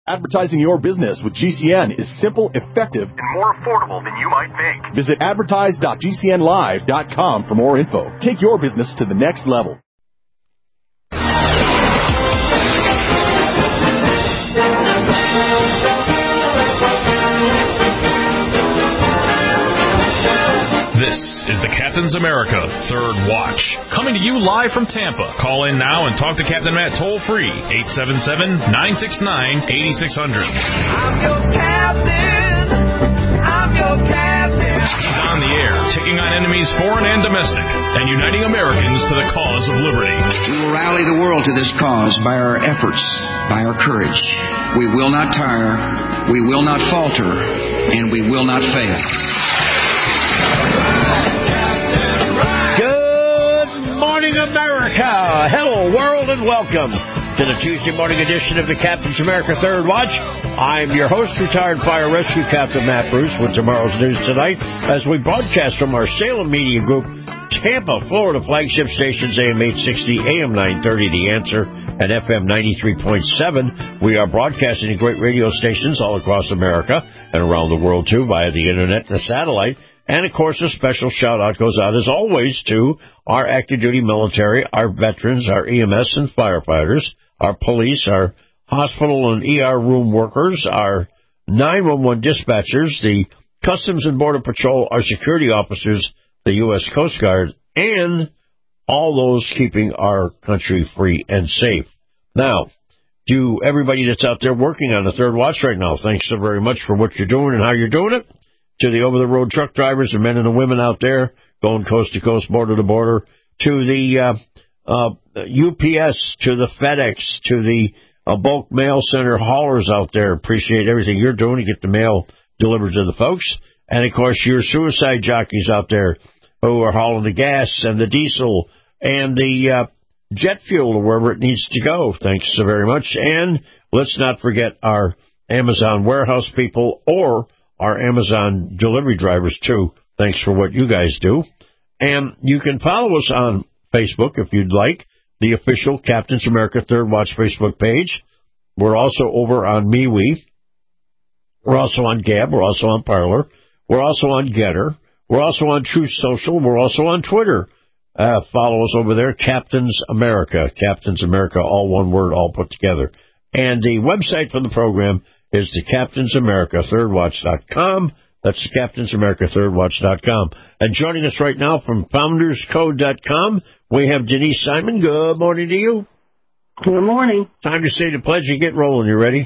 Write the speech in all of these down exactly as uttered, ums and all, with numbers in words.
Advertising your business with G C N is simple, effective, and more affordable than you might think. Visit advertise dot g c n live dot com for more info. Take your business to the next level. This is the Captain's America Third Watch, coming to you live from Tampa. Call in now and talk to Captain Matt toll-free, eight seven seven, nine six nine, eight six zero zero. I'm your captain. I'm your captain. He's on the air, taking on enemies foreign and domestic, and uniting Americans to the cause of liberty. We will rally the world to this cause by our efforts, by our courage. We will not tire, we will not falter, and we will not fail. Good morning, America. Hello, world, and welcome to the Tuesday morning edition of the Captain's America Third Watch. I'm your host, retired fire rescue captain Matt Bruce, with tomorrow's news tonight as we broadcast from our Salem Media Group, Tampa, Florida flagship stations, A M eight sixty, A M nine thirty, The Answer, and F M ninety-three point seven. We are broadcasting to great radio stations all across America and around the world, too, via the Internet and the satellite. And, of course, a special shout-out goes out, as always, to our active-duty military, our veterans, our E M S and firefighters, our police, our hospital and E R room workers, our nine one one dispatchers, the Customs and Border Patrol, our security officers, the U S Coast Guard, and all those keeping our country free and safe. Now, to everybody that's out there working on the Third Watch right now, thanks so very much for what you're doing and how you're doing it. To the over-the-road truck drivers, the men and the women out there going coast to coast, border to border, to the uh, uh, U P S, to the FedEx, to the uh, bulk mail center haulers out there. Appreciate everything you're doing to get the mail delivered to the folks. And, of course, your suicide jockeys out there who are hauling the gas and the diesel and the uh, jet fuel to wherever it needs to go. Thanks so very much. And let's not forget our Amazon warehouse people or our Amazon delivery drivers, too. Thanks for what you guys do. And you can follow us on Facebook if you'd like, the official Captain's America Third Watch Facebook page. We're also over on MeWe. We're also on Gab. We're also on Parler. We're also on Getter. We're also on Truth Social. We're also on Twitter. Uh, follow us over there, Captain's America. Captain's America, all one word, all put together. And the website for the program is the Captain's America Third Watch dot com. That's the Captain's America Third Watch dot com. And joining us right now from Founders Code dot com, we have Denise Simon. Good morning to you. Good morning. Time to say the pledge and get rolling. You ready?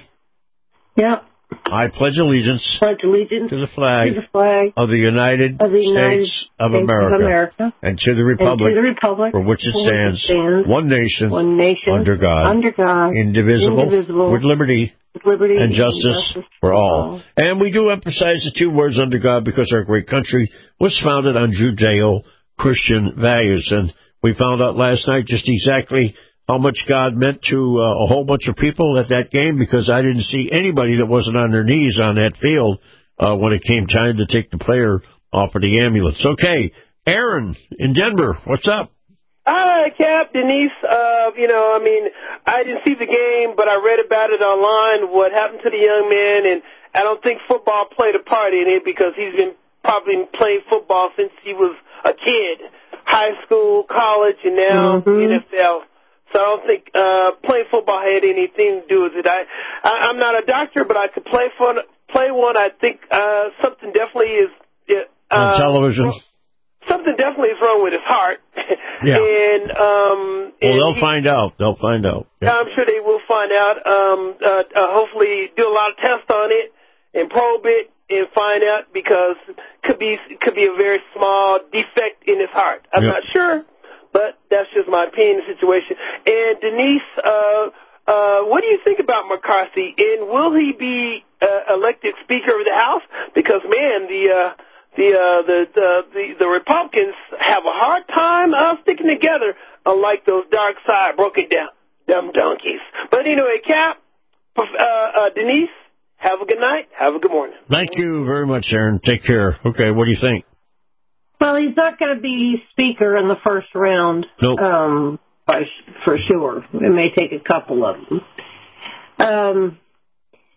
Yep. I pledge allegiance, pledge allegiance to the flag, to the flag of the United, of the United States, of, States America, of America, and to the republic, and to the republic for which it for stands, which it stands one nation, one nation, under God, under God, indivisible, indivisible with liberty, with liberty and justice, and justice for all. all. And we do emphasize the two words under God because our great country was founded on Judeo-Christian values. And we found out last night just exactly how much God meant to uh, a whole bunch of people at that game, because I didn't see anybody that wasn't on their knees on that field uh, when it came time to take the player off of the ambulance. Okay, Aaron in Denver, what's up? Hi, Cap, Denise. Uh, you know, I mean, I didn't see the game, but I read about it online, what happened to the young man, and I don't think football played a part in it because he's been probably playing football since he was a kid, high school, college, and now mm-hmm. N F L. So I don't think uh, playing football had anything to do with it. I, I, I'm not a doctor, but I could play for play one. I think uh, something definitely is uh, on television. Something definitely is wrong with his heart. Yeah. and um, well, and they'll he, find out. They'll find out. Yeah. I'm sure they will find out. Um, uh, uh, hopefully, do a lot of tests on it and probe it and find out, because it could be it could be a very small defect in his heart. I'm yep. not sure. But that's just my opinion of the situation. And, Denise, uh, uh, what do you think about McCarthy? And will he be uh, elected Speaker of the House? Because, man, the uh, the, uh, the, the the the Republicans have a hard time uh, sticking together, unlike those dark side broke it down, dumb donkeys. But anyway, Cap, uh, uh, Denise, have a good night. Have a good morning. Thank you very much, Aaron. Take care. Okay, what do you think? Well, he's not going to be Speaker in the first round, nope. um, by, for sure. It may take a couple of them. Um,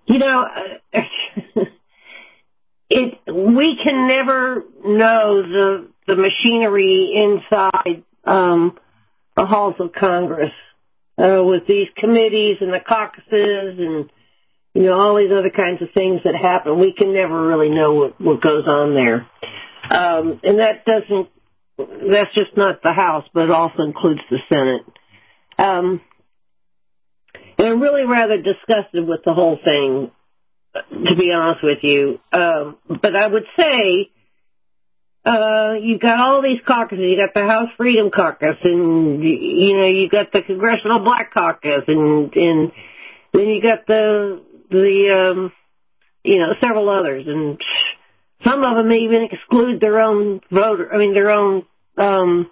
You know, it we can never know the the machinery inside um, the halls of Congress uh, with these committees and the caucuses and, you know, all these other kinds of things that happen. We can never really know what, what goes on there. Um, and that doesn't, that's just not the House, but it also includes the Senate. Um, and I'm really rather disgusted with the whole thing, to be honest with you. Um, but I would say, uh, you've got all these caucuses. You got the House Freedom Caucus, and, you know, you got the Congressional Black Caucus, and, and then you got the, the, um, you know, several others, and some of them even exclude their own voter, I mean, their own, um,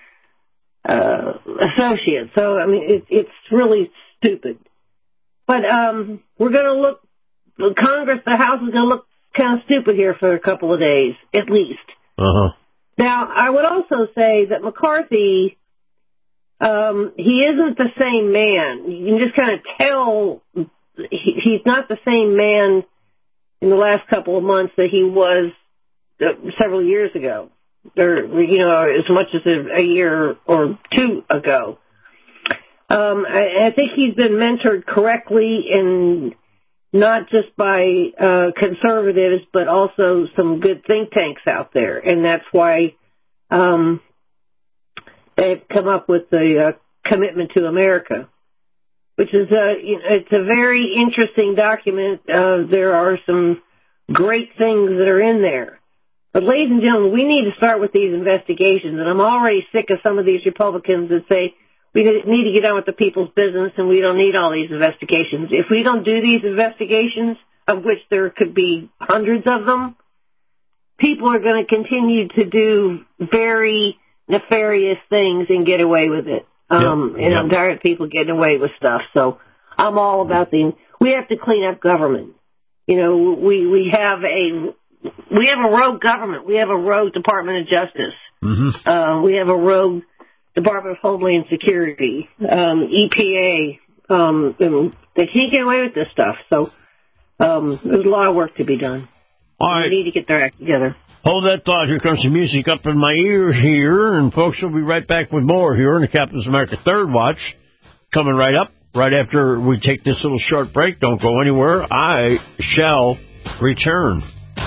uh, associates. So, I mean, it, it's really stupid. But, um, we're going to look, the Congress, the House is going to look kind of stupid here for a couple of days, at least. Uh-huh. Now, I would also say that McCarthy, um, he isn't the same man. You can just kind of tell he, he's not the same man in the last couple of months that he was uh, several years ago, or, you know, as much as a, a year or two ago. Um, I, I think he's been mentored correctly, and not just by uh, conservatives, but also some good think tanks out there. And that's why um, they've come up with the uh, Commitment to America, which is a, you know, it's a very interesting document. Uh, there are some great things that are in there. But, ladies and gentlemen, we need to start with these investigations. And I'm already sick of some of these Republicans that say, we need to get on with the people's business, and we don't need all these investigations. If we don't do these investigations, of which there could be hundreds of them, people are going to continue to do very nefarious things and get away with it. Um, yep, and yep. I'm tired of people getting away with stuff. So I'm all about the. We have to clean up government. You know, we we have a we have a rogue government. We have a rogue Department of Justice. Mm-hmm. Uh, we have a rogue Department of Homeland Security, um, E P A, um, and they can't get away with this stuff. So um, there's a lot of work to be done. All right. We need to get their act together. Hold that thought. Here comes some music up in my ears here, and folks, we'll be right back with more here in the Captain's America Third Watch. Coming right up, right after we take this little short break. Don't go anywhere. I shall return.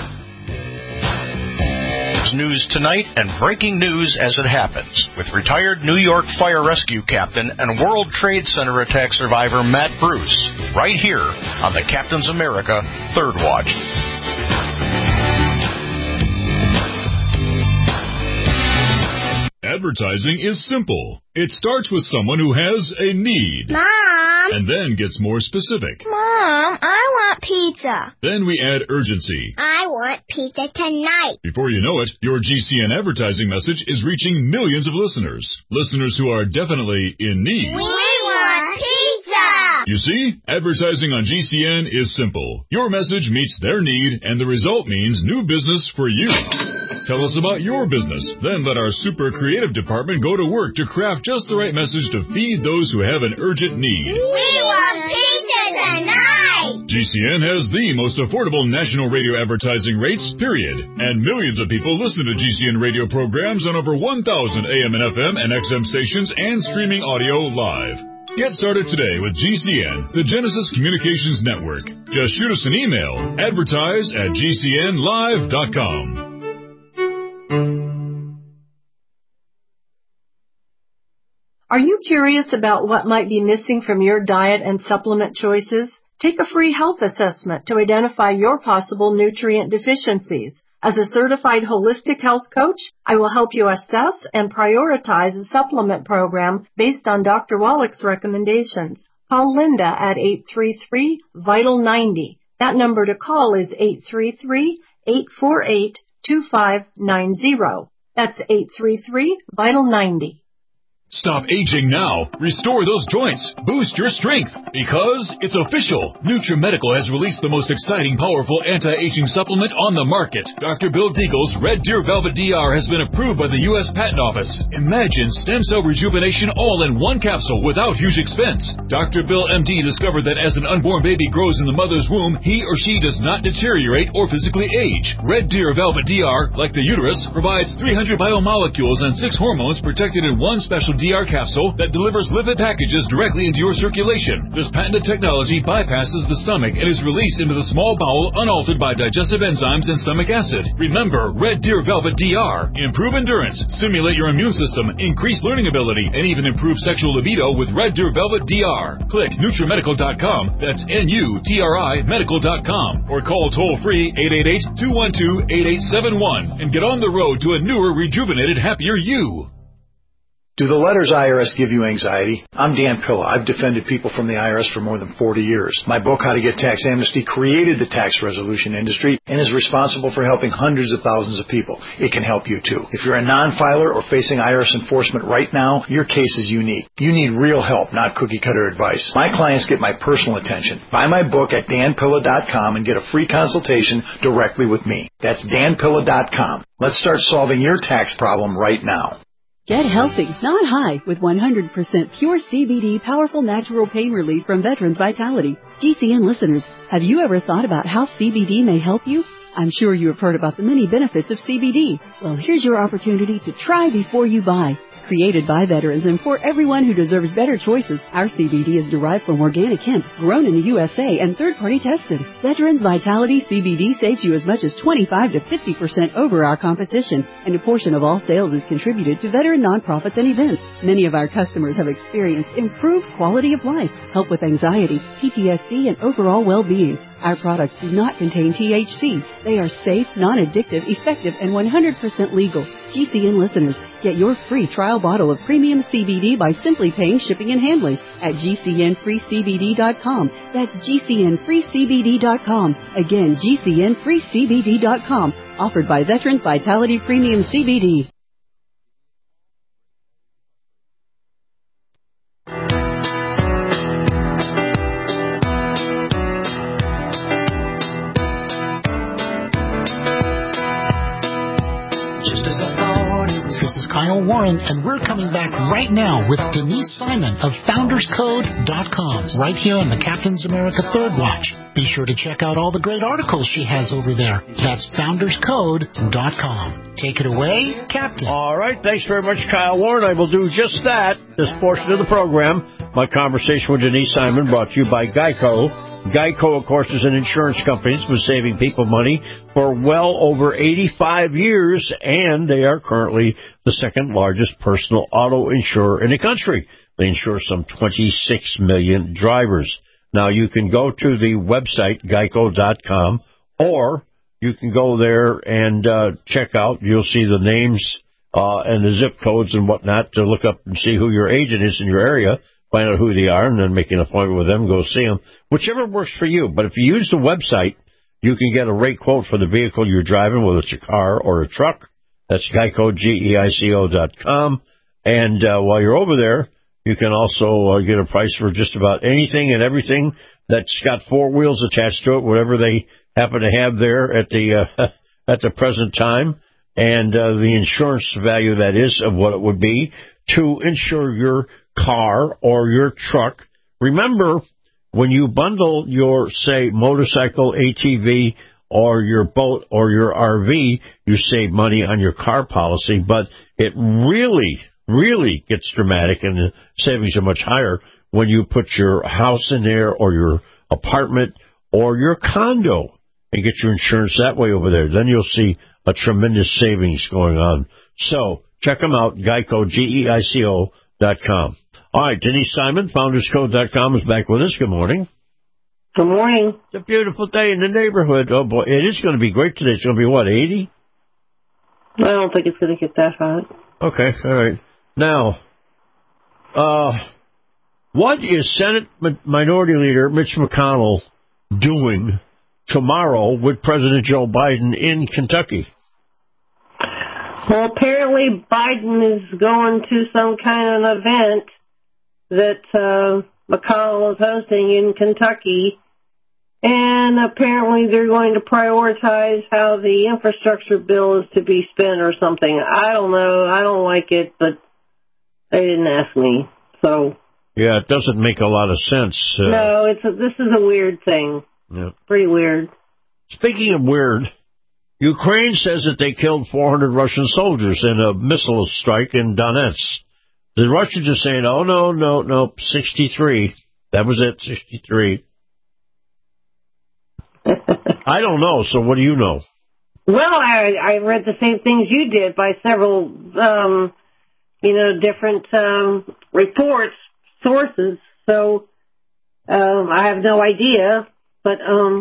News tonight and breaking news as it happens with retired New York Fire Rescue Captain and World Trade Center attack survivor Matt Bruce, right here on the Captain's America Third Watch. Advertising is simple. It starts with someone who has a need. Mom! And then gets more specific. Mom, I want pizza. Then we add urgency. I want pizza tonight. Before you know it, your G C N advertising message is reaching millions of listeners. Listeners who are definitely in need. We want pizza! You see, advertising on G C N is simple. Your message meets their need, and the result means new business for you. Tell us about your business. Then let our super creative department go to work to craft just the right message to feed those who have an urgent need. We want pizza tonight! G C N has the most affordable national radio advertising rates, period. And millions of people listen to G C N radio programs on over one thousand A M and F M and X M stations and streaming audio live. Get started today with G C N, the Genesis Communications Network. Just shoot us an email, advertise at G C N live dot com. Are you curious about what might be missing from your diet and supplement choices? Take a free health assessment to identify your possible nutrient deficiencies. As a certified holistic health coach, I will help you assess and prioritize a supplement program based on Doctor Wallach's recommendations. Call Linda at eight three three, vital ninety. That number to call is eight three three, eight four eight, two five nine zero. That's eight three three, vital ninety. Stop aging now. Restore those joints. Boost your strength. Because it's official. NutriMedical has released the most exciting, powerful anti-aging supplement on the market. Doctor Bill Deagle's Red Deer Velvet D R has been approved by the U S Patent Office. Imagine stem cell rejuvenation all in one capsule without huge expense. Doctor Bill M D discovered that as an unborn baby grows in the mother's womb, he or she does not deteriorate or physically age. Red Deer Velvet D R, like the uterus, provides three hundred biomolecules and six hormones protected in one special D R capsule that delivers lipid packages directly into your circulation. This patented technology bypasses the stomach and is released into the small bowel unaltered by digestive enzymes and stomach acid. Remember, Red Deer Velvet D R. Improve endurance, stimulate your immune system, increase learning ability, and even improve sexual libido with Red Deer Velvet D R. Click NutriMedical dot com, that's N U T R I medical dot com, or call toll-free eight eight eight, two one two, eight eight seven one and get on the road to a newer, rejuvenated, happier you. Do the letters I R S give you anxiety? I'm Dan Pilla. I've defended people from the I R S for more than forty years. My book, How to Get Tax Amnesty, created the tax resolution industry and is responsible for helping hundreds of thousands of people. It can help you, too. If you're a non-filer or facing I R S enforcement right now, your case is unique. You need real help, not cookie-cutter advice. My clients get my personal attention. Buy my book at Dan Pilla dot com and get a free consultation directly with me. That's Dan Pilla dot com. Let's start solving your tax problem right now. Get healthy, not high, with one hundred percent pure C B D powerful natural pain relief from Veterans Vitality. G C N listeners, have you ever thought about how C B D may help you? I'm sure you have heard about the many benefits of C B D. Well, here's your opportunity to try before you buy. Created by veterans and for everyone who deserves better choices, our C B D is derived from organic hemp, grown in the U S A and third-party tested. Veterans Vitality C B D saves you as much as twenty-five to fifty percent over our competition, and a portion of all sales is contributed to veteran nonprofits and events. Many of our customers have experienced improved quality of life, help with anxiety, P T S D, and overall well-being. Our products do not contain T H C. They are safe, non-addictive, effective, and one hundred percent legal. G C N listeners, get your free trial bottle of premium C B D by simply paying shipping and handling at G C N free C B D dot com. That's G C N free C B D dot com. Again, G C N free C B D dot com. Offered by Veterans Vitality Premium C B D. Kyle Warren, and we're coming back right now with Denise Simon of Founders Code dot com, right here on the Captain's America Third Watch. Be sure to check out all the great articles she has over there. That's Founders Code dot com. Take it away, Captain. All right, thanks very much, Kyle Warren. I will do just that, this portion of the program. My conversation with Denise Simon brought to you by Geico. Geico, of course, is an insurance company that's been saving people money for well over eighty-five years, and they are currently the second largest personal auto insurer in the country. They insure some twenty-six million drivers. Now, you can go to the website, geico dot com, or you can go there and uh, check out. You'll see the names uh, and the zip codes and whatnot to look up and see who your agent is in your area. Find out who they are, and then make an appointment with them, go see them, whichever works for you. But if you use the website, you can get a rate quote for the vehicle you're driving, whether it's a car or a truck. That's Geico, G E I C O dot com. And uh, while you're over there, you can also uh, get a price for just about anything and everything that's got four wheels attached to it, whatever they happen to have there at the uh, at the present time, and uh, the insurance value, that is, of what it would be to insure your car or your truck. Remember, when you bundle your, say, motorcycle, A T V, or your boat or your R V, you save money on your car policy, but it really, really gets dramatic, and the savings are much higher when you put your house in there or your apartment or your condo and get your insurance that way over there. Then you'll see a tremendous savings going on. So check them out, Geico, G E I C O dot com. All right, Denise Simon, Founders Code dot com, is back with us. Good morning. Good morning. It's a beautiful day in the neighborhood. Oh, boy, it is going to be great today. It's going to be, what, eighty? I don't think it's going to get that hot. Okay, all right. Now, uh, what is Senate Minority Leader Mitch McConnell doing tomorrow with President Joe Biden in Kentucky? Well, apparently Biden is going to some kind of event that uh, McConnell is hosting in Kentucky, and apparently they're going to prioritize how the infrastructure bill is to be spent or something. I don't know. I don't like it, but they didn't ask me, so. Yeah, it doesn't make a lot of sense. Uh, no, it's a, this is a weird thing. Yeah. Pretty weird. Speaking of weird, Ukraine says that they killed four hundred Russian soldiers in a missile strike in Donetsk. The Russians are saying, oh, no, no, no, sixty-three. That was it, sixty-three. I don't know, so what do you know? Well, I, I read the same things you did by several, um, you know, different um, reports, sources. So um, I have no idea, but um,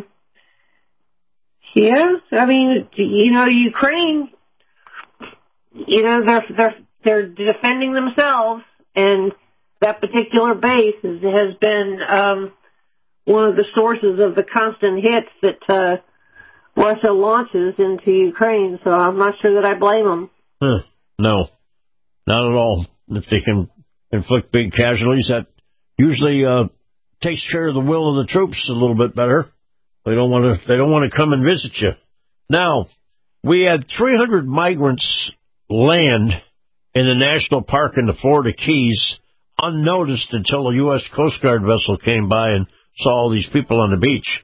yes, I mean, you know, Ukraine, you know, they're they're they're defending themselves, and that particular base is, has been um, one of the sources of the constant hits that uh, Russia launches into Ukraine. So I'm not sure that I blame them. Huh. No, not at all. If they can inflict big casualties, that usually uh, takes care of the will of the troops a little bit better. They don't want to. They don't want to come and visit you. Now, we had three hundred migrants land in the national park in the Florida Keys unnoticed until a U S Coast Guard vessel came by and saw all these people on the beach.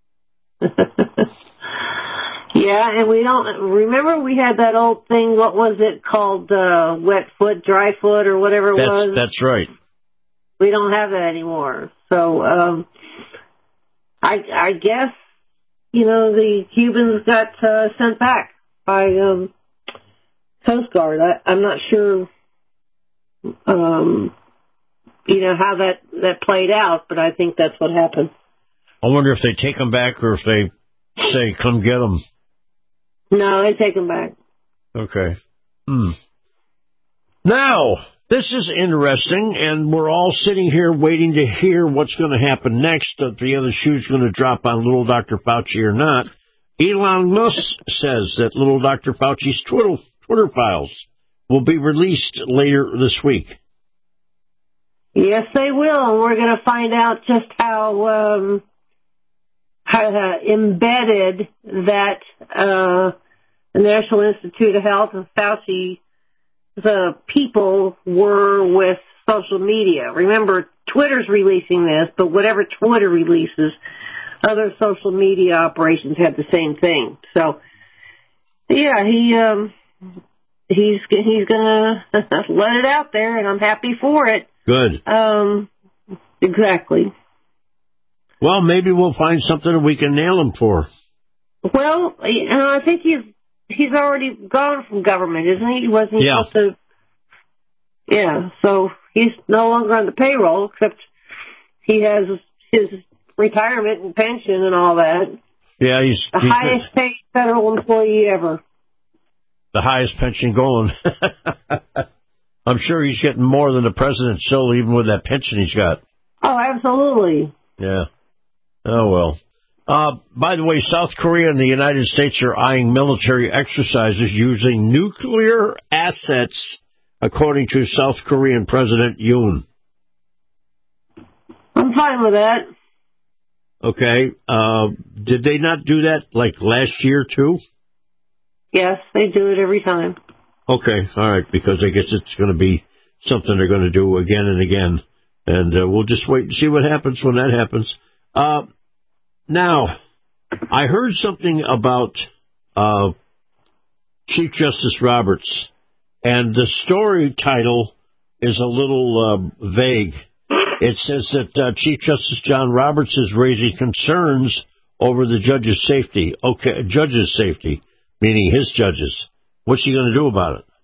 Yeah, and we don't remember we had that old thing. What was it called? Uh, wet foot, dry foot, or whatever it that's, was. That's right. We don't have that anymore. So um, I, I guess you know the Cubans got uh, sent back by um, Coast Guard. I, I'm not sure, um, you know, how that that played out, but I think that's what happened. I wonder if they take them back or if they say, "Come get them." No, they take them back. Okay. Hmm. Now, this is interesting, and we're all sitting here waiting to hear what's going to happen next, if the other shoe's going to drop on little Doctor Fauci or not. Elon Musk says that little Doctor Fauci's Twitter, Twitter files will be released later this week. Yes, they will, and we're going to find out just how... Um, how uh, embedded that uh, the National Institute of Health and Fauci, the people were with social media. Remember, Twitter's releasing this, but whatever Twitter releases, other social media operations had the same thing. So, yeah, he um, he's he's gonna let it out there, and I'm happy for it. Good. Um, exactly. Well, maybe we'll find something that we can nail him for. Well, you know, I think he's he's already gone from government, isn't he? He wasn't yeah. supposed to. Yeah, so he's no longer on the payroll, except he has his retirement and pension and all that. Yeah, he's the he's, highest paid federal employee ever. The highest pension going. I'm sure he's getting more than the president still, even with that pension he's got. Oh, absolutely. Yeah. Oh, well. Uh, by the way, South Korea and the United States are eyeing military exercises using nuclear assets, according to South Korean President Yoon. I'm fine with that. Okay. Uh, did they not do that, like, last year, too? Yes, they do it every time. Okay. All right, because I guess it's going to be something they're going to do again and again. And uh, we'll just wait and see what happens when that happens. Uh, now, I heard something about uh, Chief Justice Roberts, and the story title is a little uh, vague. It says that uh, Chief Justice John Roberts is raising concerns over the judge's safety. Okay, judge's safety, meaning his judges. What's he going to do about it?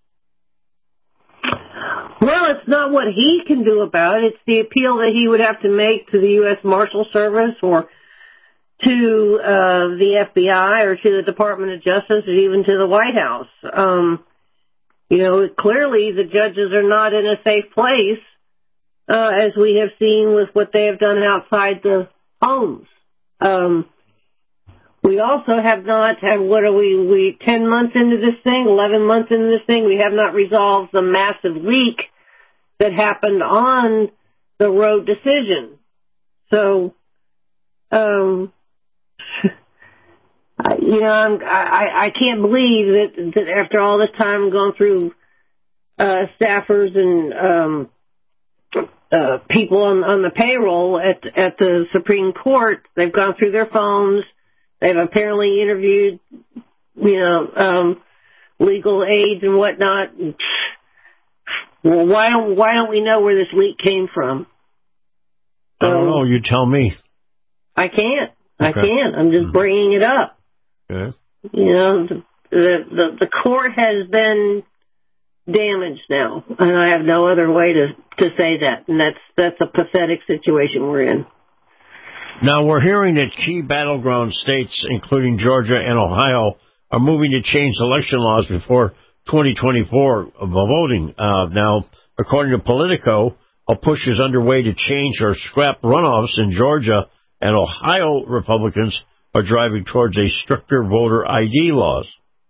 Well, it's not what he can do about it. It's the appeal that he would have to make to the U S Marshal Service or to uh, the F B I or to the Department of Justice or even to the White House. Um, you know, clearly the judges are not in a safe place, uh, as we have seen with what they have done outside the homes. Um, we also have not had, what are we, we ten months into this thing, eleven months into this thing, we have not resolved the massive leak that happened on the road decision. So, um, you know, I'm, I, I can't believe that, that after all this time going through uh, staffers and um, uh, people on, on the payroll at at the Supreme Court, they've gone through their phones. They've apparently interviewed, you know, um, legal aides and whatnot. Well, why don't why don't we know where this leak came from? So, I don't know. You tell me. I can't. I Okay. can't. I'm just bringing it up. Okay. You know, the, the the the court has been damaged now, and I have no other way to to say that. And that's that's a pathetic situation we're in. Now, we're hearing that key battleground states, including Georgia and Ohio, are moving to change election laws before twenty twenty-four voting. Uh, now, according to Politico, a push is underway to change or scrap runoffs in Georgia, and Ohio Republicans are driving towards a stricter voter I D laws.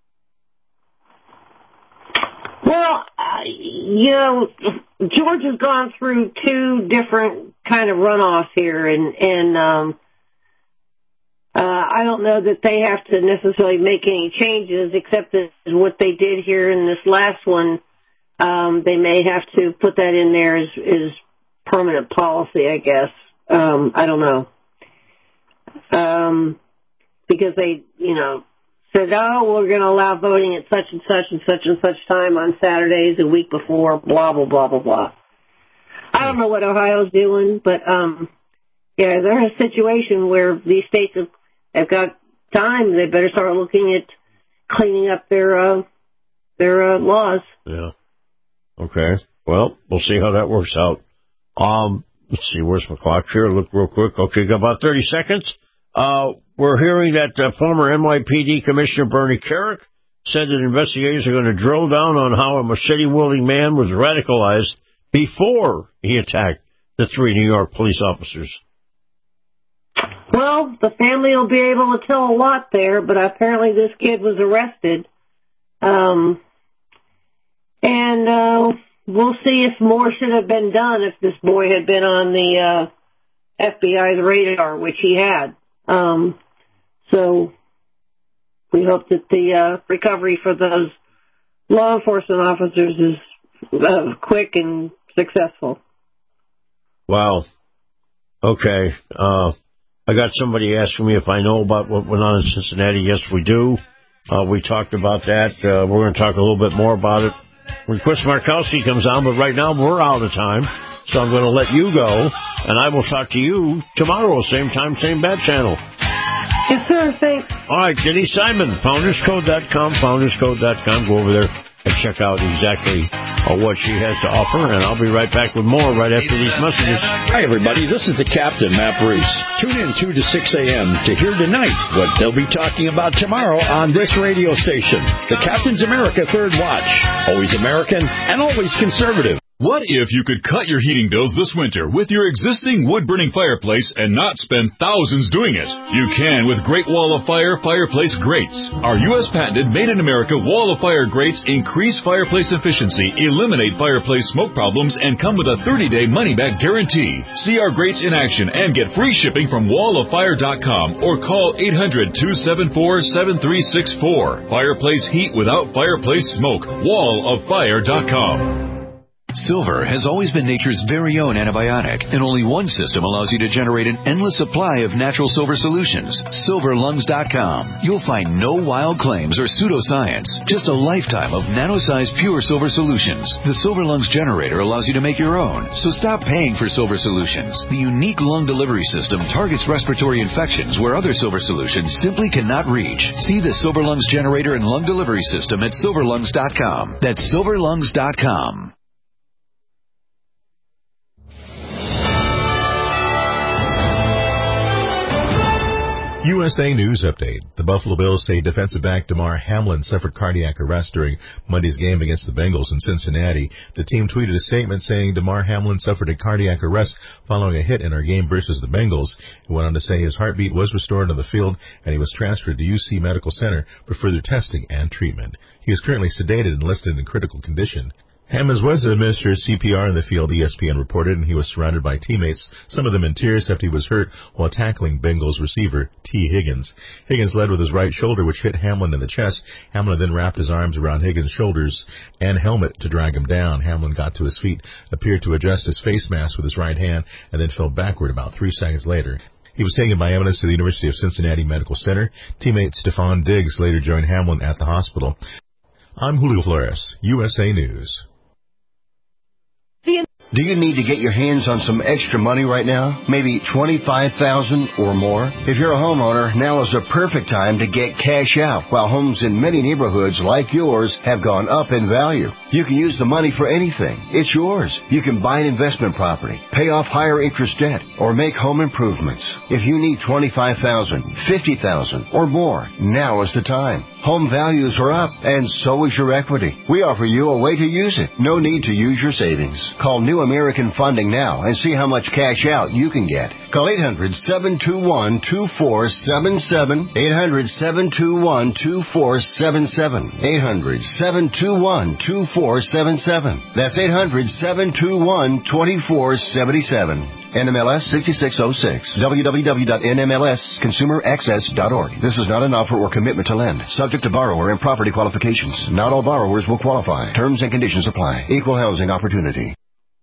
Well, uh, you know, Georgia's gone through two different kind of runoffs here, and and um, uh, I don't know that they have to necessarily make any changes, except that what they did here in this last one, um, they may have to put that in there as, as permanent policy, I guess. Um, I don't know. Um, because they, you know, said, oh, we're going to allow voting at such and such and such and such time on Saturdays a week before, blah, blah, blah, blah, blah. I don't know what Ohio's doing, but, um, yeah, they're in a situation where these states have, have got time. They better start looking at cleaning up their, uh, their, uh, laws. Yeah. Okay. Well, we'll see how that works out. Um, let's see, where's my clock here? Look real quick. Okay, got about thirty seconds. Uh, we're hearing that uh, former N Y P D Commissioner Bernie Kerik said that investigators are going to drill down on how a machete-wielding man was radicalized before he attacked the three New York police officers. Well, the family will be able to tell a lot there, but apparently this kid was arrested. Um, and uh, we'll see if more should have been done if this boy had been on the uh, F B I's radar, which he had. Um, so we hope that the uh, recovery for those law enforcement officers is uh, quick and successful. Wow. Okay. Uh, I got somebody asking me if I know about what went on in Cincinnati. Yes, we do. Uh, we talked about that. Uh, we're going to talk a little bit more about it when Chris Markowski comes on, but right now we're out of time. So I'm going to let you go, and I will talk to you tomorrow, same time, same bat channel. Yes, sir. Thanks. All right, Denise Simon, founders code dot com, founders code dot com. Go over there and check out exactly uh, what she has to offer, and I'll be right back with more right after these messages. Hi, everybody. This is the Captain, Matt Bruce. Tune in two to six a.m. to hear tonight what they'll be talking about tomorrow on this radio station. The Captain's America Third Watch. Always American and always conservative. What if you could cut your heating bills this winter with your existing wood-burning fireplace and not spend thousands doing it? You can with Great Wall of Fire Fireplace Grates. Our U S patented made-in-America Wall of Fire grates increase fireplace efficiency, eliminate fireplace smoke problems, and come with a thirty-day money-back guarantee. See our grates in action and get free shipping from wall of fire dot com or call eight hundred, two seven four, seven three six four. Fireplace heat without fireplace smoke. wall of fire dot com. Silver has always been nature's very own antibiotic, and only one system allows you to generate an endless supply of natural silver solutions. silver lungs dot com. You'll find no wild claims or pseudoscience, just a lifetime of nano-sized pure silver solutions. The Silver Lungs generator allows you to make your own, so stop paying for silver solutions. The unique lung delivery system targets respiratory infections where other silver solutions simply cannot reach. See the Silver Lungs generator and lung delivery system at silver lungs dot com. That's silver lungs dot com. U S A News Update. The Buffalo Bills say defensive back Damar Hamlin suffered cardiac arrest during Monday's game against the Bengals in Cincinnati. The team tweeted a statement saying Damar Hamlin suffered a cardiac arrest following a hit in our game versus the Bengals. It went on to say his heartbeat was restored on the field and he was transferred to U C Medical Center for further testing and treatment. He is currently sedated and listed in critical condition. Hammonds was administered C P R in the field, E S P N reported, and he was surrounded by teammates, some of them in tears after he was hurt while tackling Bengals receiver T. Higgins. Higgins led with his right shoulder, which hit Hamlin in the chest. Hamlin then wrapped his arms around Higgins' shoulders and helmet to drag him down. Hamlin got to his feet, appeared to adjust his face mask with his right hand, and then fell backward about three seconds later. He was taken by ambulance to the University of Cincinnati Medical Center. Teammate Stephon Diggs later joined Hamlin at the hospital. I'm Julio Flores, U S A News. Do you need to get your hands on some extra money right now? Maybe twenty-five thousand dollars or more? If you're a homeowner, now is the perfect time to get cash out while homes in many neighborhoods like yours have gone up in value. You can use the money for anything. It's yours. You can buy an investment property, pay off higher interest debt, or make home improvements. If you need twenty-five thousand dollars, fifty thousand dollars, or more, now is the time. Home values are up, and so is your equity. We offer you a way to use it. No need to use your savings. Call New American Funding now and see how much cash out you can get. Call eight hundred, seven two one, two four seven seven, eight hundred, seven two one, two four seven seven, eight hundred, seven two one, two four seven seven. That's eight hundred, seven two one, two four seven seven. N M L S sixty-six oh six. w w w dot n m l s consumer access dot org. This is not an offer or commitment to lend. Subject to borrower and property qualifications. Not all borrowers will qualify. Terms and conditions apply. Equal housing opportunity.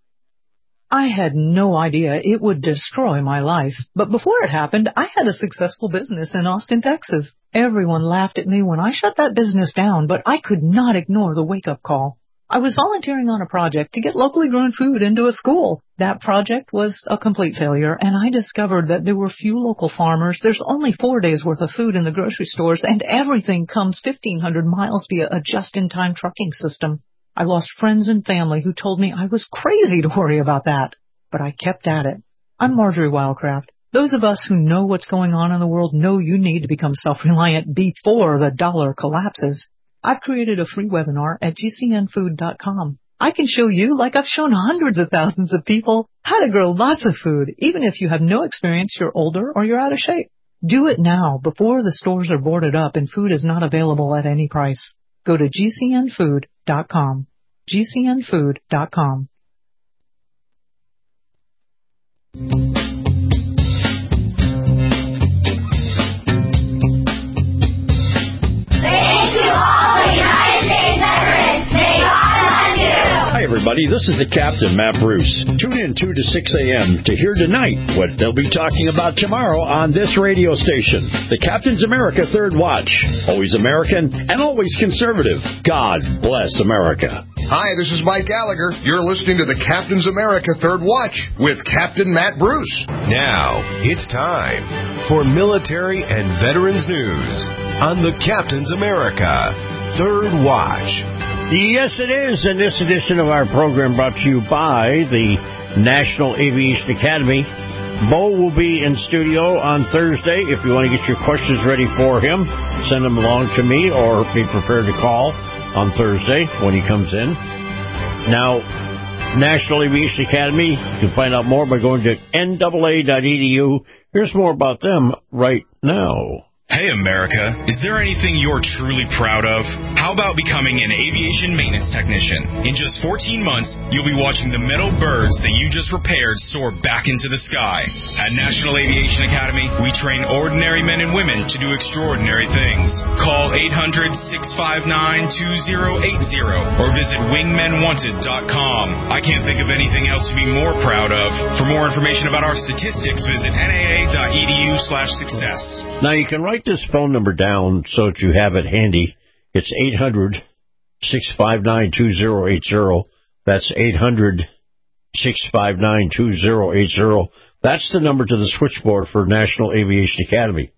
I had no idea it would destroy my life. But before it happened, I had a successful business in Austin, Texas. Everyone laughed at me when I shut that business down, but I could not ignore the wake-up call. I was volunteering on a project to get locally grown food into a school. That project was a complete failure, and I discovered that there were few local farmers. There's only four days' worth of food in the grocery stores, and everything comes fifteen hundred miles via a just-in-time trucking system. I lost friends and family who told me I was crazy to worry about that, but I kept at it. I'm Marjorie Wildcraft. Those of us who know what's going on in the world know you need to become self-reliant before the dollar collapses. I've created a free webinar at g c n food dot com. I can show you, like I've shown hundreds of thousands of people, how to grow lots of food, even if you have no experience, you're older, or you're out of shape. Do it now, before the stores are boarded up and food is not available at any price. Go to g c n food dot com. g c n food dot com. Hi, everybody. This is the Captain, Matt Bruce. Tune in two to six a.m. to hear tonight what they'll be talking about tomorrow on this radio station. The Captain's America Third Watch. Always American and always conservative. God bless America. Hi, this is Mike Gallagher. You're listening to the Captain's America Third Watch with Captain Matt Bruce. Now, it's time for military and veterans news on the Captain's America Third Watch. Yes, it is. In this edition of our program brought to you by the National Aviation Academy. Bo will be in studio on Thursday. If you want to get your questions ready for him, send them along to me or be prepared to call on Thursday when he comes in. Now, National Aviation Academy, you can find out more by going to N A A dot E D U. Here's more about them right now. Hey, America, is there anything you're truly proud of? How about becoming an aviation maintenance technician? In just fourteen months, you'll be watching the metal birds that you just repaired soar back into the sky. At National Aviation Academy, we train ordinary men and women to do extraordinary things. Call eight hundred, six five nine, two zero eight zero or visit wingmen wanted dot com. I can't think of anything else to be more proud of. For more information about our statistics, visit N A A dot E D U slash success. Now, you can write this phone number down so that you have it handy. It's eight hundred, six five nine, two zero eight zero. That's eight hundred, six five nine, two zero eight zero. That's the number to the switchboard for National Aviation Academy.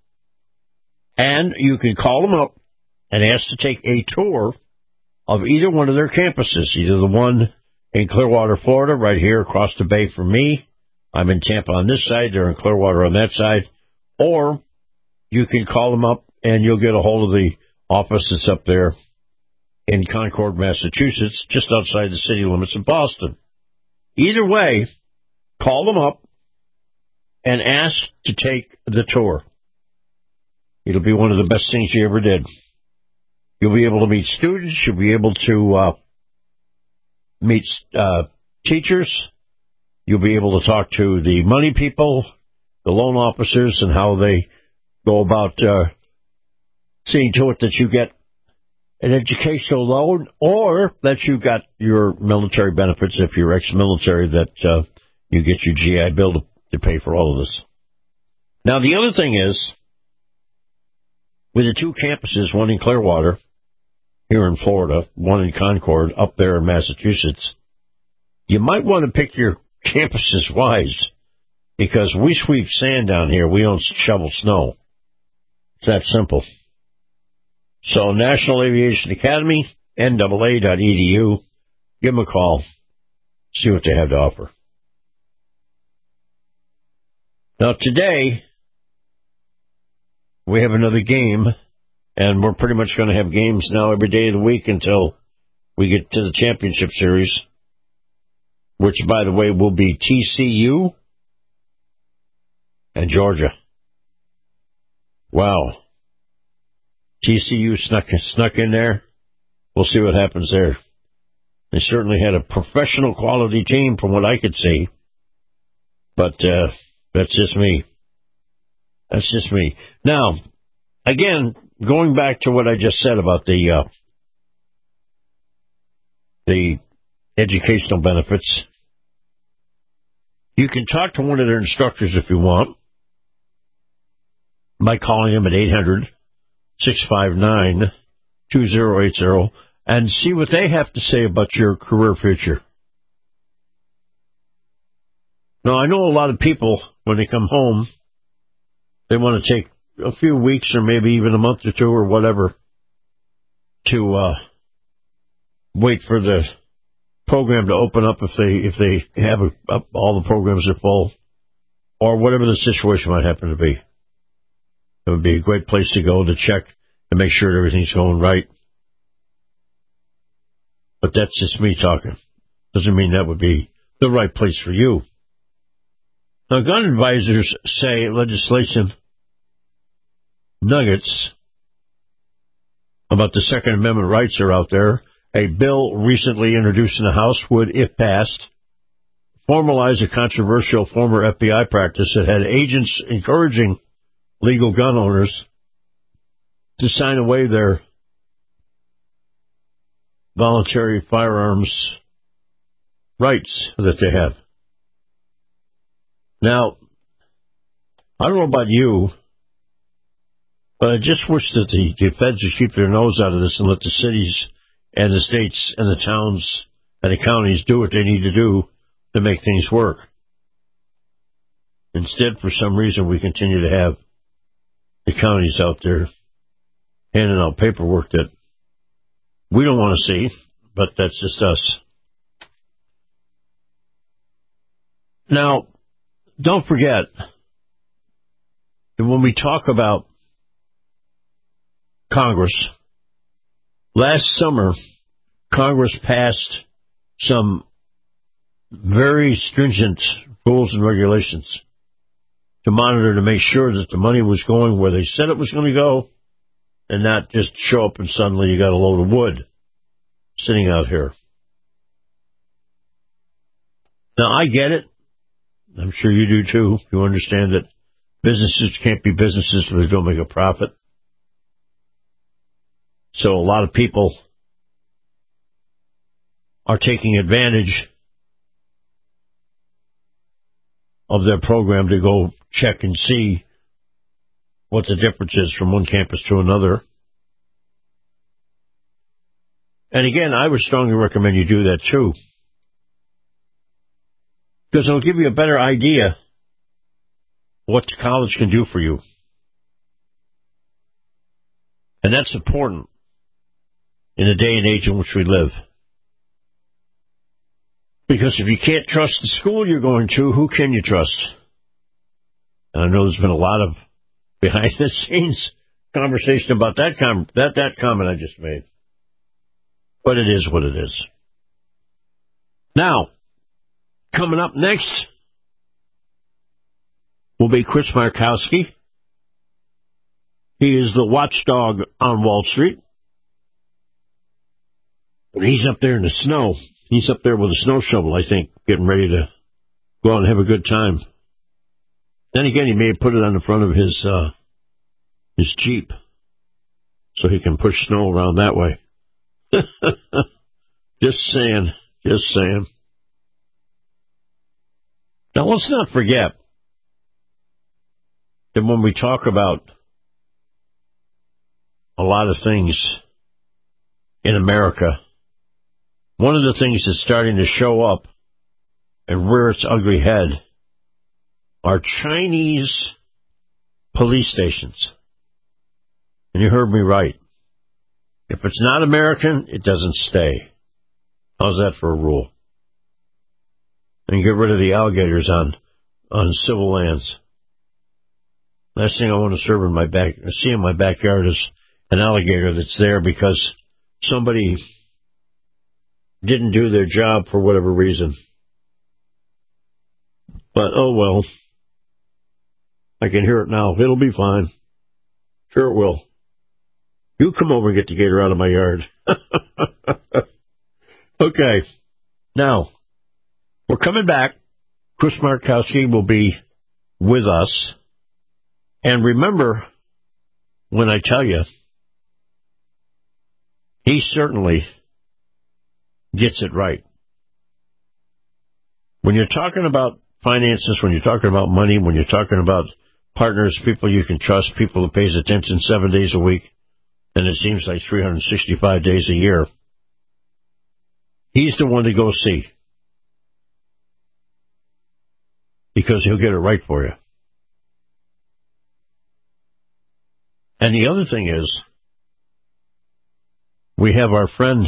And you can call them up and ask to take a tour of either one of their campuses, either the one in Clearwater, Florida, right here across the bay from me. I'm in Tampa on this side. They're in Clearwater on that side. Or you can call them up and you'll get a hold of the office that's up there in Concord, Massachusetts, just outside the city limits of Boston. Either way, call them up and ask to take the tour. It'll be one of the best things you ever did. You'll be able to meet students. You'll be able to uh, meet uh, teachers. You'll be able to talk to the money people, the loan officers, and how they go about uh, seeing to it that you get an educational loan or that you got your military benefits if you're ex-military, that uh, you get your G I Bill to, to pay for all of this. Now, the other thing is, with the two campuses, one in Clearwater, here in Florida, one in Concord, up there in Massachusetts, you might want to pick your campuses wise, because we sweep sand down here. We don't shovel snow. It's that simple. So National Aviation Academy, N double A dot E D U. Give them a call. See what they have to offer. Now today, we have another game, and we're pretty much going to have games now every day of the week until we get to the championship series, which, by the way, will be T C U and Georgia. Wow. T C U snuck, snuck in there. We'll see what happens there. They certainly had a professional quality team from what I could see. But uh, that's just me. That's just me. Now, again, going back to what I just said about the uh, the educational benefits, you can talk to one of their instructors if you want by calling them at eight hundred, six five nine, two zero eight zero and see what they have to say about your career future. Now, I know a lot of people, when they come home, they want to take a few weeks or maybe even a month or two or whatever to uh, wait for the program to open up if they if they have a, up, all the programs are full, or whatever the situation might happen to be. It would be a great place to go to check and make sure everything's going right. But that's just me talking. Doesn't mean that would be the right place for you. Now, gun advisors say legislation nuggets about the Second Amendment rights are out there. A bill recently introduced in the House would, if passed, formalize a controversial former F B I practice that had agents encouraging legal gun owners to sign away their voluntary firearms rights that they have. Now, I don't know about you, but I just wish that the, the feds would keep their nose out of this and let the cities and the states and the towns and the counties do what they need to do to make things work. Instead, for some reason, we continue to have the counties out there handing out paperwork that we don't want to see, but that's just us. Now, don't forget that when we talk about Congress, last summer, Congress passed some very stringent rules and regulations to monitor to make sure that the money was going where they said it was going to go and not just show up and suddenly you got a load of wood sitting out here. Now, I get it. I'm sure you do too. You understand that businesses can't be businesses if they don't make a profit. So a lot of people are taking advantage of their program to go check and see what the difference is from one campus to another. And again, I would strongly recommend you do that too, because it'll give you a better idea what the college can do for you. And that's important in the day and age in which we live. Because if you can't trust the school you're going to, who can you trust? And I know there's been a lot of behind the scenes conversation about that com- that that comment I just made. But it is what it is. Now, coming up next will be Chris Markowski. He is the watchdog on Wall Street. And he's up there in the snow. He's up there with a snow shovel, I think, getting ready to go out and have a good time. Then again, he may have put it on the front of his uh, his Jeep so he can push snow around that way. Just saying. Just saying. Now, let's not forget that when we talk about a lot of things in America, one of the things that's starting to show up and rear its ugly head are Chinese police stations. And you heard me right. If it's not American, it doesn't stay. How's that for a rule? And get rid of the alligators on on civil lands. Last thing I want to serve in my back, see in my backyard is an alligator that's there because somebody didn't do their job for whatever reason. But, oh well. I can hear it now. It'll be fine. Sure it will. You come over and get the gator out of my yard. Okay. Now, we're coming back. Chris Markowski will be with us. And remember, when I tell you, he certainly gets it right. When you're talking about finances, when you're talking about money, when you're talking about partners, people you can trust, people who pays attention seven days a week, and it seems like three hundred sixty-five days a year, he's the one to go see. Because he'll get it right for you. And the other thing is, we have our friend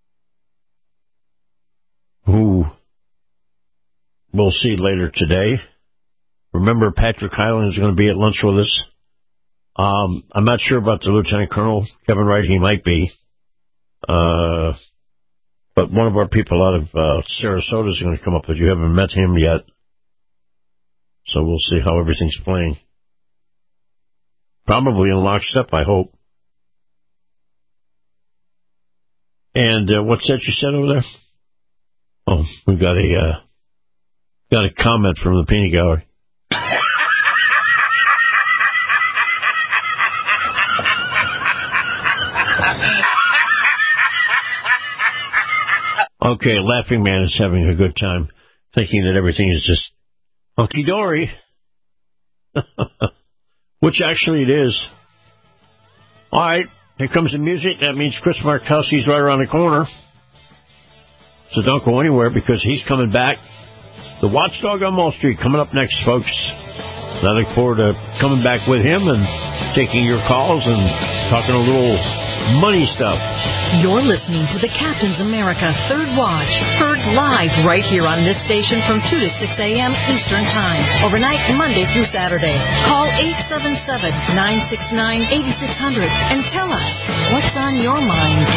who we'll see later today. Remember, Patrick Highland is going to be at lunch with us. Um, I'm not sure about the Lieutenant Colonel. Kevin Wright, he might be. Uh, but one of our people out of uh, Sarasota is going to come up, but you haven't met him yet. So we'll see how everything's playing. Probably in lockstep, I hope. And uh, what's that you said over there? Oh, we got a uh, got a comment from the Peanut Gallery. Okay, Laughing Man is having a good time, thinking that everything is just hunky-dory. Which actually it is. All right, here comes the music. That means Chris Markowski's right around the corner. So don't go anywhere because he's coming back. The Watchdog on Wall Street coming up next, folks. And I look forward to coming back with him and taking your calls and talking a little money stuff. You're listening to the Captain's America Third Watch, heard live right here on this station from two to six a.m. Eastern Time, overnight Monday through Saturday. Call eight seven seven, nine six nine, eight six zero zero and tell us what's on your mind.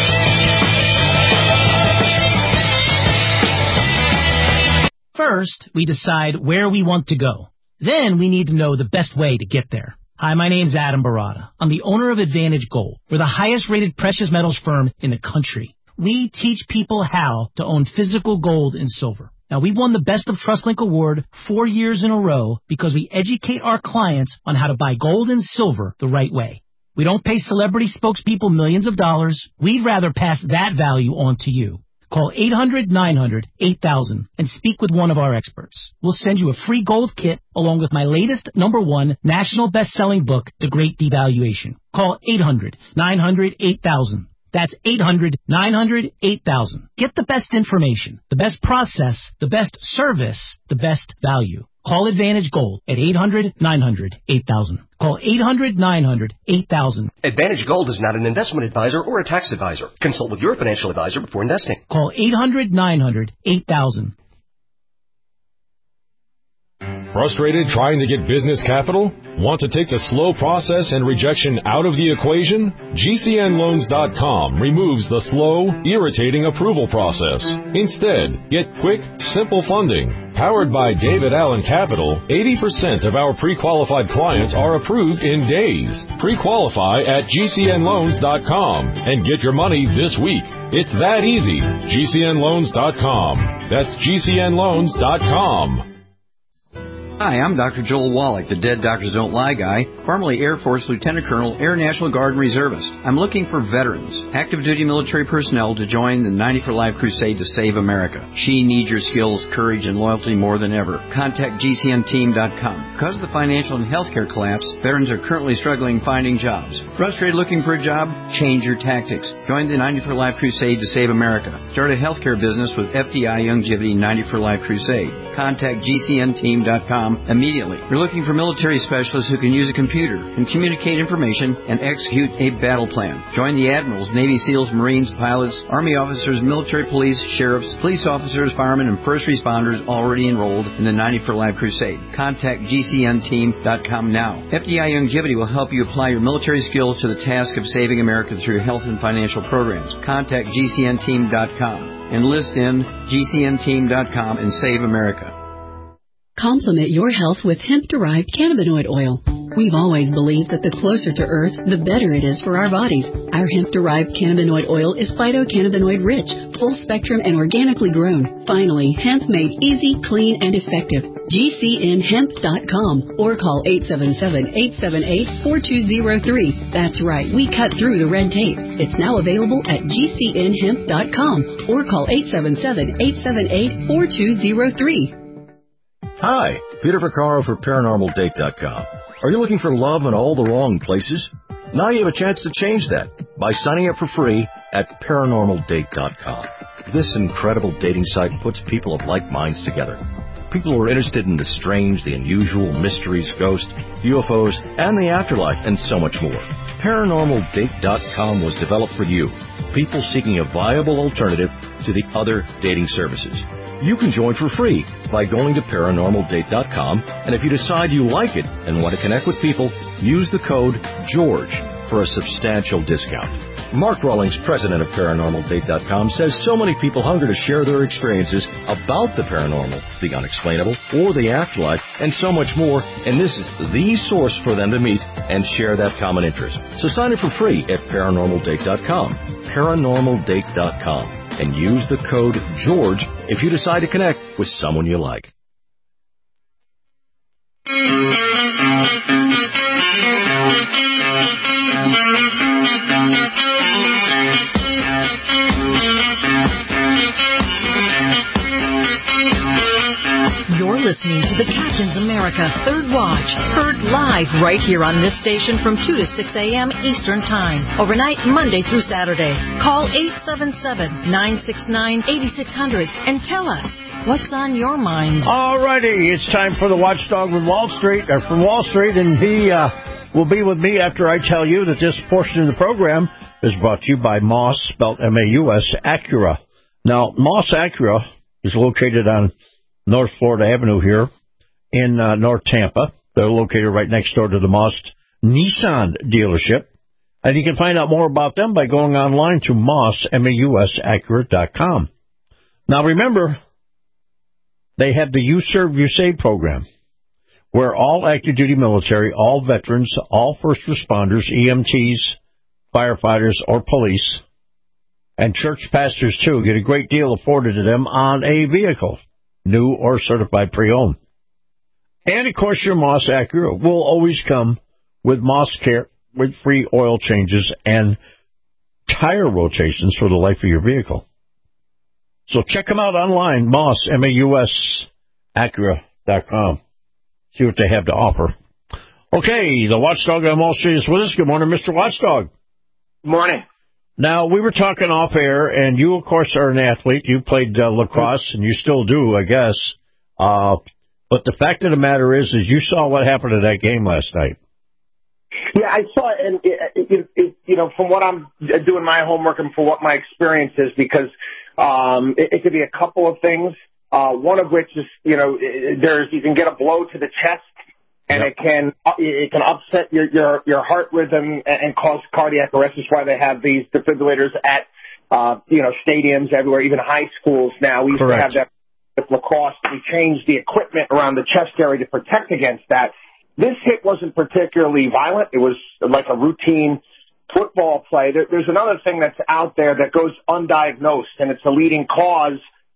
First, we decide where we want to go. Then we need to know the best way to get there. Hi, my name's Adam Barada. I'm the owner of Advantage Gold. We're the highest-rated precious metals firm in the country. We teach people how to own physical gold and silver. Now, we've won the Best of TrustLink Award four years in a row because we educate our clients on how to buy gold and silver the right way. We don't pay celebrity spokespeople millions of dollars. We'd rather pass that value on to you. Call eight hundred, nine hundred, eight thousand and speak with one of our experts. We'll send you a free gold kit along with my latest number one national best-selling book, The Great Devaluation. Call eight hundred, nine hundred, eight thousand. That's eight hundred, nine hundred, eight thousand. Get the best information, the best process, the best service, the best value. Call Advantage Gold at eight hundred, nine hundred, eight thousand. Call eight hundred, nine hundred, eight thousand. Advantage Gold is not an investment advisor or a tax advisor. Consult with your financial advisor before investing. Call eight hundred, nine hundred, eight thousand. Frustrated trying to get business capital? Want to take the slow process and rejection out of the equation? G C N Loans dot com removes the slow, irritating approval process. Instead, get quick, simple funding. Powered by David Allen Capital, eighty percent of our pre-qualified clients are approved in days. Pre-qualify at G C N Loans dot com and get your money this week. It's that easy. G C N Loans dot com. That's G C N Loans dot com. Hi, I'm Doctor Joel Wallach, the Dead Doctors Don't Lie guy, formerly Air Force Lieutenant Colonel, Air National Guard Reservist. I'm looking for veterans, active duty military personnel to join the ninety for Life crusade to save America. She needs your skills, courage, and loyalty more than ever. Contact G C N team dot com. Because of the financial and healthcare collapse, veterans are currently struggling finding jobs. Frustrated looking for a job? Change your tactics. Join the ninety for Life crusade to save America. Start a healthcare business with F D I Youngevity ninety for Life crusade. Contact G C N team dot com immediately. You're looking for military specialists who can use a computer and communicate information and execute a battle plan. Join the admirals, Navy SEALs, Marines, pilots, Army officers, military police, sheriffs, police officers, firemen, and first responders already enrolled in the ninety for Life crusade. Contact G C N team dot com now. F D I Youngevity will help you apply your military skills to the task of saving America through health and financial programs. Contact G C N team dot com. Enlist in G C N team dot com and save America. Complement your health with hemp-derived cannabinoid oil. We've always believed that the closer to Earth, the better it is for our bodies. Our hemp-derived cannabinoid oil is phytocannabinoid-rich, full-spectrum, and organically grown. Finally, hemp made easy, clean, and effective. G C N hemp dot com or call eight seven seven, eight seven eight, four two zero three. That's right, we cut through the red tape. It's now available at G C N hemp dot com or call eight seven seven, eight seven eight, four two zero three. Hi, Peter Vaccaro for Paranormal Date dot com. Are you looking for love in all the wrong places? Now you have a chance to change that by signing up for free at Paranormal Date dot com. This incredible dating site puts people of like minds together. People who are interested in the strange, the unusual, mysteries, ghosts, U F Os, and the afterlife, and so much more. Paranormal Date dot com was developed for you, people seeking a viable alternative to the other dating services. You can join for free by going to Paranormal Date dot com, and if you decide you like it and want to connect with people, use the code GEORGE for a substantial discount. Mark Rawlings, president of Paranormal Date dot com, says so many people hunger to share their experiences about the paranormal, the unexplainable, or the afterlife, and so much more, and this is the source for them to meet and share that common interest. So sign up for free at Paranormal Date dot com, Paranormal Date dot com, and use the code GEORGE if you decide to connect with someone you like. You're listening to the Captain's America Third Watch, heard live right here on this station from two to six a.m. Eastern Time, overnight Monday through Saturday. Call eight seven seven, nine six nine, eight six zero zero and tell us what's on your mind. All righty, it's time for the Watchdog with Wall Street, or from Wall Street, and he uh, will be with me after I tell you that this portion of the program is brought to you by Moss, spelled M A U S, Acura. Now, Moss Acura is located on North Florida Avenue here in uh, North Tampa. They're located right next door to the Moss Nissan dealership. And you can find out more about them by going online to Moss, M A U S, Acura dot com. Now, remember, they have the You Serve, You Save program, where all active duty military, all veterans, all first responders, E M Ts, firefighters, or police, and church pastors, too, get a great deal afforded to them on a vehicle, new or certified pre-owned. And, of course, your Moss Acura will always come with Moss Care, with free oil changes and tire rotations for the life of your vehicle. So check them out online, Moss, M A U S, Acura dot com. See what they have to offer. Okay, the Watchdog on Wall Street is with us. Good morning, Mister Watchdog. Good morning. Now, we were talking off air, and you, of course, are an athlete. You played uh, lacrosse, and you still do, I guess. Uh, but the fact of the matter is, is you saw what happened in that game last night. Yeah, I saw it, and it, it, it, you know, from what I'm doing my homework and for what my experience is, because um, it, it could be a couple of things. Uh, one of which is, you know, there's you can get a blow to the chest, and yep. it can it can upset your your, your heart rhythm and, and cause cardiac arrest. That's why they have these defibrillators at uh, you know stadiums everywhere, even high schools now. We used Correct. to have that with lacrosse. We changed the equipment around the chest area to protect against that. This hit wasn't particularly violent. It was like a routine football play. There, there's another thing that's out there that goes undiagnosed, and it's a leading cause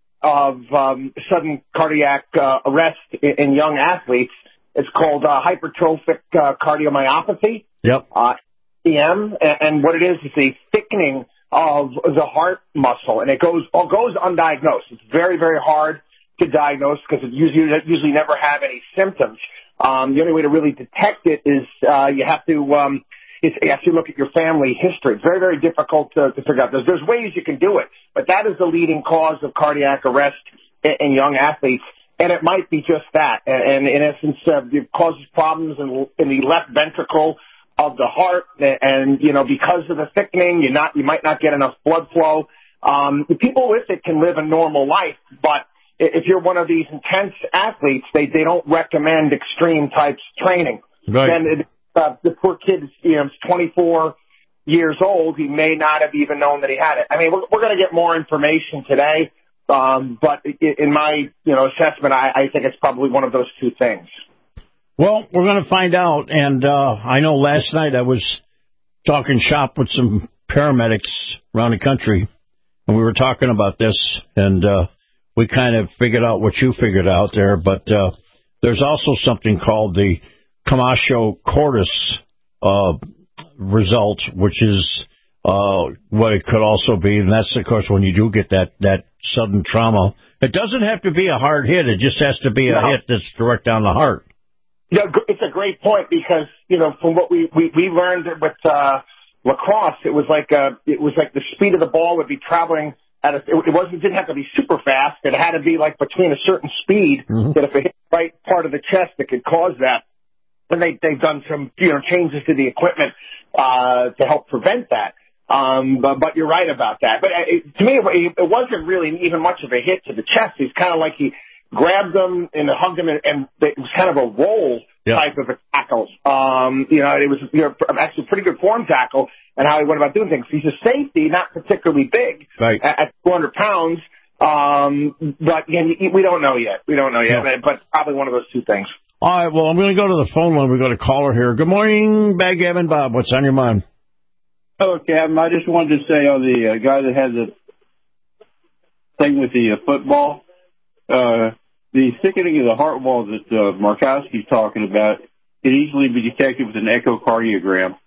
of um, sudden cardiac uh, arrest in, in young athletes. It's called uh, hypertrophic uh, cardiomyopathy, yep. uh, E M, and, and what it is is a thickening of the heart muscle, and it goes all goes undiagnosed. It's very, very hard to diagnose because it usually usually never have any symptoms. Um, the only way to really detect it is uh, you have to um, It's, you have to look at your family history. It's very, very difficult to, to figure out. There's, there's ways you can do it, but that is the leading cause of cardiac arrest in, in young athletes, and it might be just that. And, and in essence, uh, it causes problems in, in the left ventricle of the heart, and, you know, because of the thickening, you're not, you might not get enough blood flow. Um, the people with it can live a normal life, but if you're one of these intense athletes, they, they don't recommend extreme types training. Right. Then it, Uh, the poor kid, you know, is twenty-four years old. He may not have even known that he had it. I mean, we're, we're going to get more information today, um, but in my, you know, assessment, I, I think it's probably one of those two things. Well, we're going to find out, and uh, I know last night I was talking shop with some paramedics around the country, and we were talking about this, and uh, we kind of figured out what you figured out there, but uh, there's also something called the Camacho-Cordis uh, result, which is uh, what it could also be, and that's, of course, when you do get that, that sudden trauma. It doesn't have to be a hard hit. It just has to be a no. hit that's direct down the heart. Yeah, it's a great point because, you know, from what we, we, we learned with uh, lacrosse, it was like a, it was like the speed of the ball would be traveling at a, it wasn't, didn't have to be super fast. It had to be like between a certain speed mm-hmm. that if it hit the right part of the chest, it could cause that. And they, they've done some, you know, changes to the equipment uh, to help prevent that. Um, but, but you're right about that. But it, to me, it, it wasn't really even much of a hit to the chest. He's kind of like he grabbed them and hugged them, and, and it was kind of a roll yep. type of a tackle. Um, you know, it was you know, actually a pretty good form tackle and how he went about doing things. He's a safety, not particularly big right. at, at two hundred pounds. Um, but again, we don't know yet. We don't know yet, no. but probably one of those two things. All right, well, I'm going to go to the phone line. We've got a caller here. Good morning, Backgammon Bob. What's on your mind? Hello, Captain. I just wanted to say on the uh, guy that had the thing with the uh, football, uh, the thickening of the heart wall that uh, Markowski's talking about can easily be detected with an echocardiogram.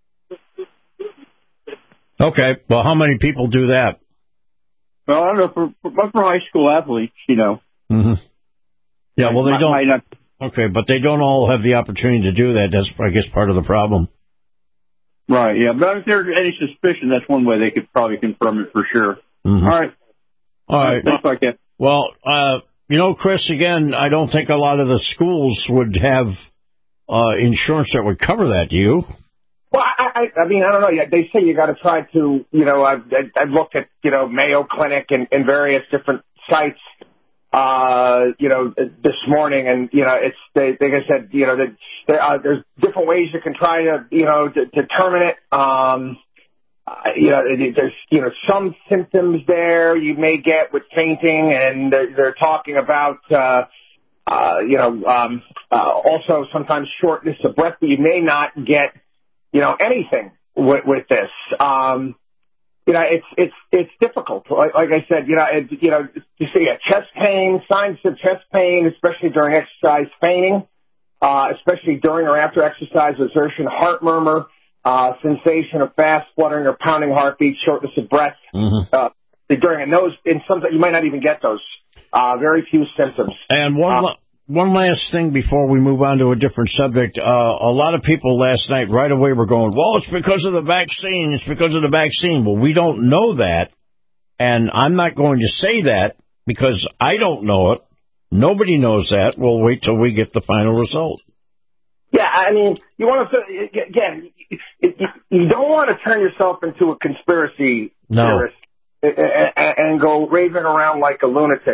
Okay. Well, how many people do that? Well, I don't know. For, for, for high school athletes, you know. Mm-hmm. Yeah, well, they might, don't. Might not, Okay, but they don't all have the opportunity to do that. That's, I guess, part of the problem. Right, yeah. But if there's any suspicion, that's one way they could probably confirm it for sure. Mm-hmm. All right. All right. Thanks, like that. Well, uh, you know, Chris, again, I don't think a lot of the schools would have uh, insurance that would cover that. Do you? Well, I, I, I mean, I don't know. They say you got to try to, you know, I've, I've looked at, you know, Mayo Clinic and, and various different sites. Uh, you know, this morning, and you know, it's they, like I said, you know, that there, uh, there's different ways you can try to, you know, to, determine it. Um, uh, you know, there's you know some symptoms there you may get with fainting, and they're, they're talking about, uh, uh, you know, um, uh, also sometimes shortness of breath, but you may not get, you know, anything with, with this. Um, You know, it's it's it's difficult. Like, like I said, you know, it, you know, you see a chest pain, signs of chest pain, especially during exercise, fainting, uh, especially during or after exercise, exertion, heart murmur, uh, sensation of fast, fluttering or pounding heartbeat, shortness of breath. Mm-hmm. Uh, during and those, in some, you might not even get those. Uh, very few symptoms. And one. Uh, One last thing before we move on to a different subject. Uh, a lot of people last night right away were going, well, it's because of the vaccine. It's because of the vaccine. Well, we don't know that, and I'm not going to say that because I don't know it. Nobody knows that. We'll wait till we get the final result. Yeah, I mean, you want to, again, you don't want to turn yourself into a conspiracy no. theorist and go raving around like a lunatic.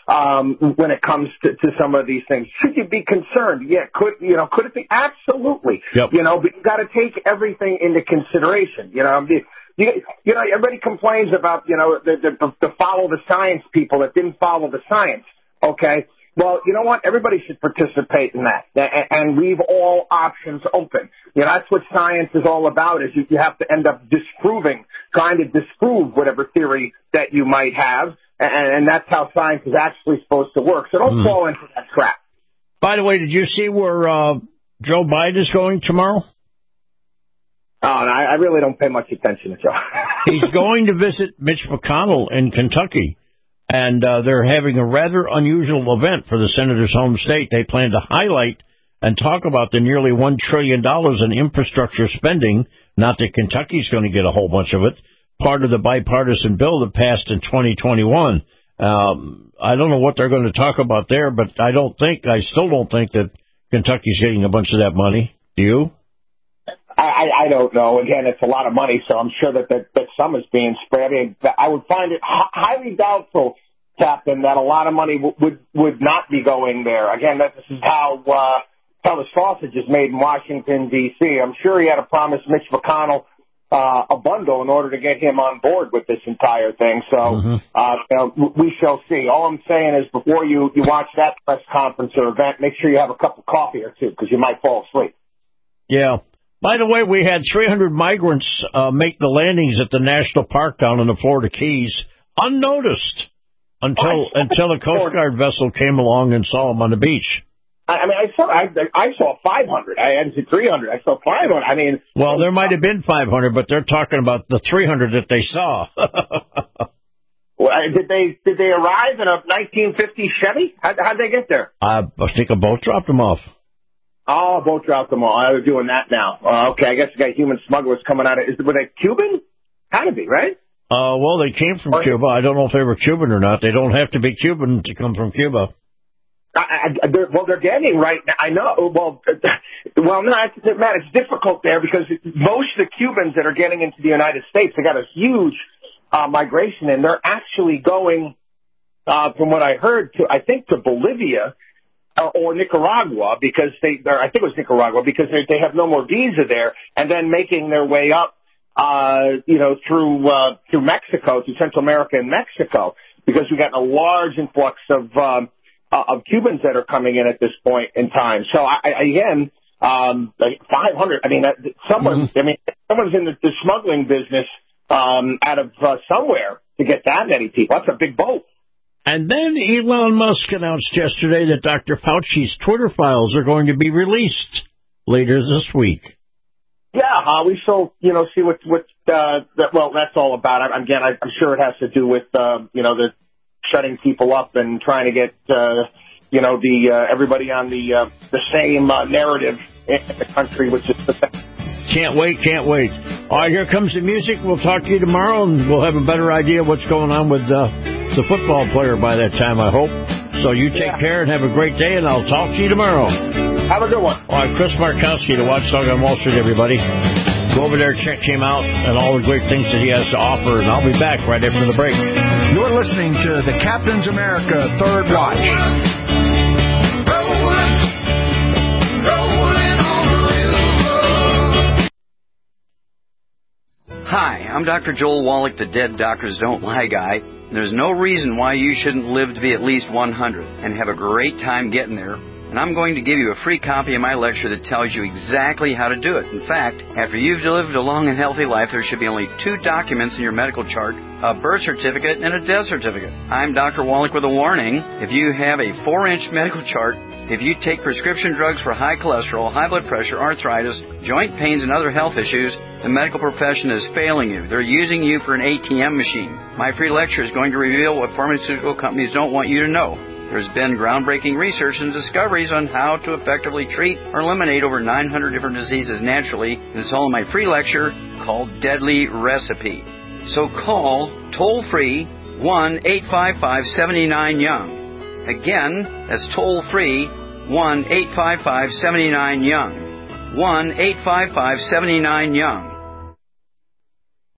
um, when it comes to, to some of these things. Should you be concerned? Yeah, could you know? Could it be? Absolutely. Yep. You know, but you got to take everything into consideration. You know, you, you, you know, everybody complains about you know the, the the follow the science people that didn't follow the science. Okay. Well, you know what? Everybody should participate in that and leave all options open. You know, that's what science is all about, is you, you have to end up disproving, trying to disprove whatever theory that you might have, and, and that's how science is actually supposed to work. So don't mm. fall into that trap. By the way, did you see where uh, Joe Biden is going tomorrow? Oh, no, I really don't pay much attention to Joe. He's going to visit Mitch McConnell in Kentucky. And uh, they're having a rather unusual event for the senator's home state. They plan to highlight and talk about the nearly one trillion dollars in infrastructure spending. Not that Kentucky's going to get a whole bunch of it. Part of the bipartisan bill that passed in twenty twenty-one. Um, I don't know what they're going to talk about there, but I don't think, I still don't think that Kentucky's getting a bunch of that money. Do you? I, I don't know. Again, it's a lot of money, so I'm sure that, that, that some is being spread. I mean, I would find it h- highly doubtful, Captain, that a lot of money w- would would not be going there. Again, that this is how uh, how the sausage is made in Washington, D C I'm sure he had to promise Mitch McConnell uh, a bundle in order to get him on board with this entire thing. So mm-hmm. uh, you know, we shall see. All I'm saying is before you, you watch that press conference or event, make sure you have a cup of coffee or two because you might fall asleep. Yeah. By the way, we had three hundred migrants uh, make the landings at the national park down in the Florida Keys unnoticed until until the Coast Guard vessel came along and saw them on the beach. I mean, I saw I, I saw five hundred. I hadn't seen three hundred. I saw five hundred. I mean, well, there might have been five hundred, but they're talking about the three hundred that they saw. Well, did they did they arrive in a nineteen fifty Chevy? How how'd they get there? Uh, I think a boat dropped them off. Oh, boat dropped them all. They're doing that now. Uh, okay, I guess we got human smugglers coming out of. Is were they Cuban? Had to be, right? Uh, well, they came from or, Cuba. I don't know if they were Cuban or not. They don't have to be Cuban to come from Cuba. I, I, they're, well, they're getting right now. I know. Well, well, no, it's, Matt, it's difficult there because most of the Cubans that are getting into the United States, they got a huge uh, migration, and they're actually going, uh, from what I heard, to I think to Bolivia. Or Nicaragua, because they, I think it was Nicaragua, because they, they have no more visa there, and then making their way up, uh, you know, through, uh, through Mexico, through Central America and Mexico, because we've got a large influx of, um, uh, of Cubans that are coming in at this point in time. So I, I again, um, like five hundred, I mean, someone, mm-hmm. I mean, someone's in the, the smuggling business, um, out of, uh, somewhere to get that many people. That's a big boat. And then Elon Musk announced yesterday that Doctor Fauci's Twitter files are going to be released later this week. Yeah, uh, we shall, you know, see what, what, uh, that, well, that's all about. I, again, I, I'm sure it has to do with, uh, you know, the shutting people up and trying to get, uh, you know, the, uh, everybody on the, uh, the same, uh, narrative in the country, which is the thing. Can't wait, can't wait. All right, here comes the music. We'll talk to you tomorrow, and we'll have a better idea what's going on with uh, the football player by that time, I hope. So you take yeah. care and have a great day, and I'll talk to you tomorrow. Have a good one. All right, Chris Markowski, the Watchdog on Wall Street, everybody. Go over there, check him out, and all the great things that he has to offer, and I'll be back right after the break. You're listening to the Captain's America Third Watch. Hi, I'm Doctor Joel Wallach, the Dead Doctors Don't Lie guy. There's no reason why you shouldn't live to be at least one hundred and have a great time getting there. And I'm going to give you a free copy of my lecture that tells you exactly how to do it. In fact, after you've lived a long and healthy life, there should be only two documents in your medical chart, a birth certificate and a death certificate. I'm Doctor Wallach with a warning. If you have a four-inch medical chart, if you take prescription drugs for high cholesterol, high blood pressure, arthritis, joint pains, and other health issues, the medical profession is failing you. They're using you for an A T M machine. My free lecture is going to reveal what pharmaceutical companies don't want you to know. There's been groundbreaking research and discoveries on how to effectively treat or eliminate over nine hundred different diseases naturally, and it's all in my free lecture called Deadly Recipe. So call toll-free one eight five five, seven nine, young. Again, that's toll-free one eight five five, seven nine, young. one eight five five, seven nine, young.